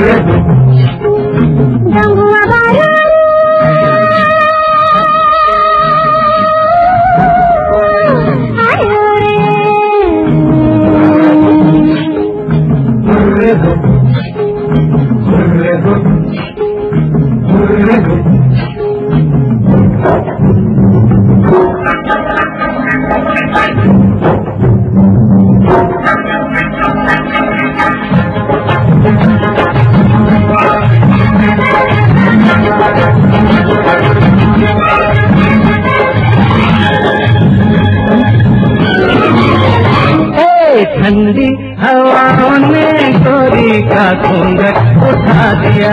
ठंडी हवाओं ने गोरी का घूंघट उठा दिया।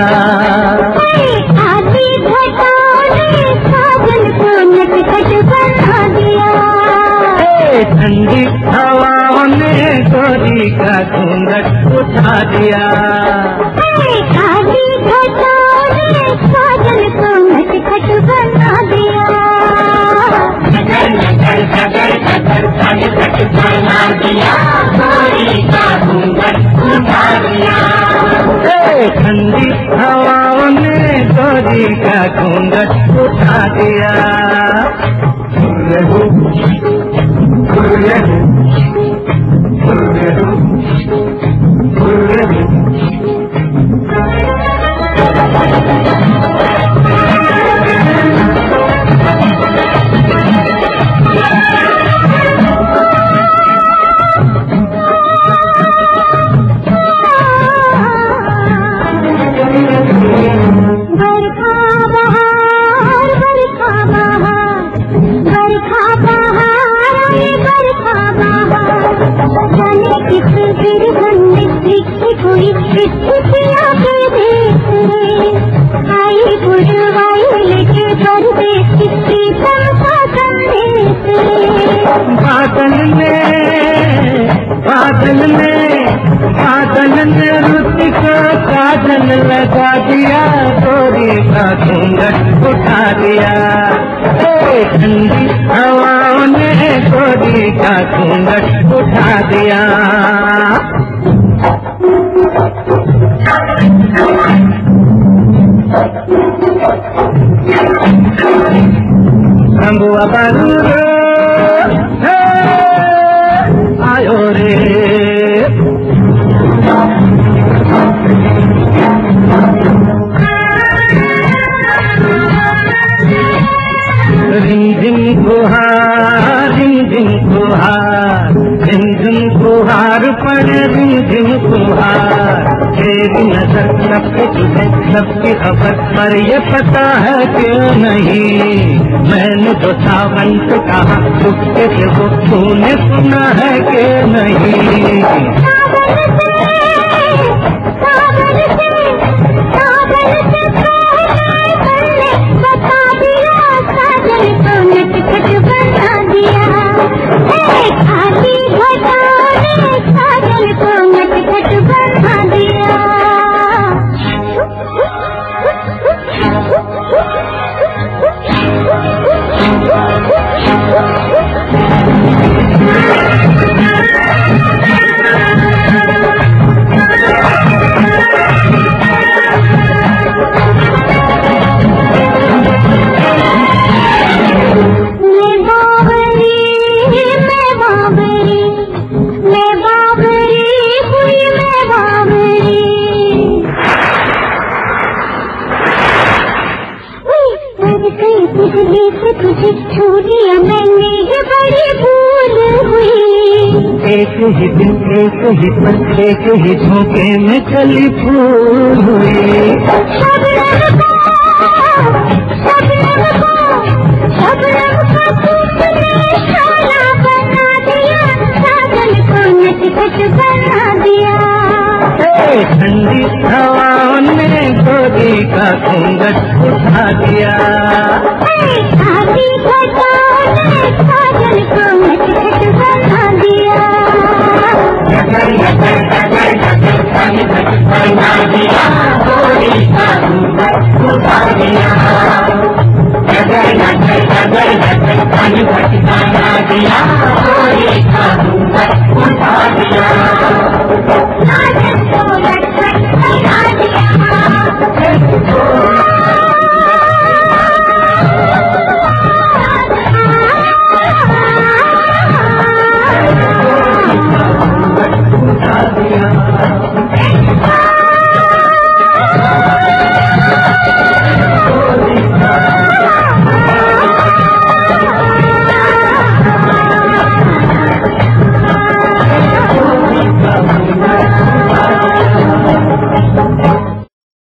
आधी घटाओं ने साजन को नटखट बना दिया। ठंडी हवाओं ने गोरी का घूंघट उठा दिया। आधी घटाओं ने साजन को नटखट बना दिया। ठंडी हवाओं ने गोरी का घूंघट उठा दिया। बादल ने रुत को काजल लगा दिया। गोरी का घूंघट उठा दिया। ठंडी हवाओं ने गोरी का घूंघट उठा दिया। रंगुआ बारू आयो रे। रिमझिम फुहार रिमझिम फुहार रिमझिम फुहार पड़े रिमझिम फुहार। तेरी नजर सबके तुझे सबकी खबर पर ये पता है क्यों नहीं। मैंने तो सावन से कहा चुपके से वो तूने सुना है कि नहीं। एक ही दिन एक ही पल एक ही झोंके में चली फूल हुई। ठंडी हवाओं ने गोरी का घूंघट उठा दिया। दिया